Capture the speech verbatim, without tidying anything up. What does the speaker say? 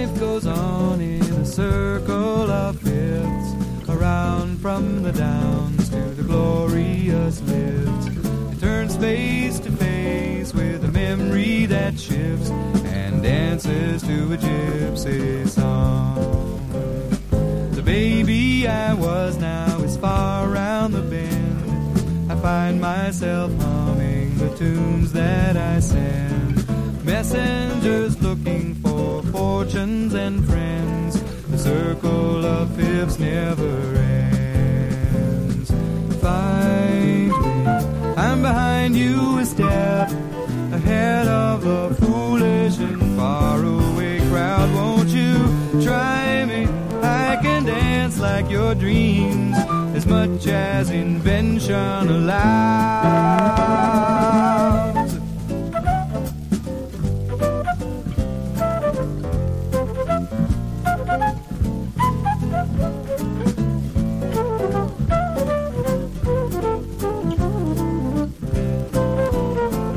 life goes on in a circle of fifths, around from the downs to the glorious lifts. It turns face to face with a memory that shifts and dances to a gypsy song. The baby I was now is far round the bend. I find myself humming the tunes that I send. Messengers looking for fortunes and friends. The circle of fifths never ends. Find me, I'm behind you a step, ahead of the foolish and faraway crowd. Won't you try me? I can dance like your dreams, as much as invention allows.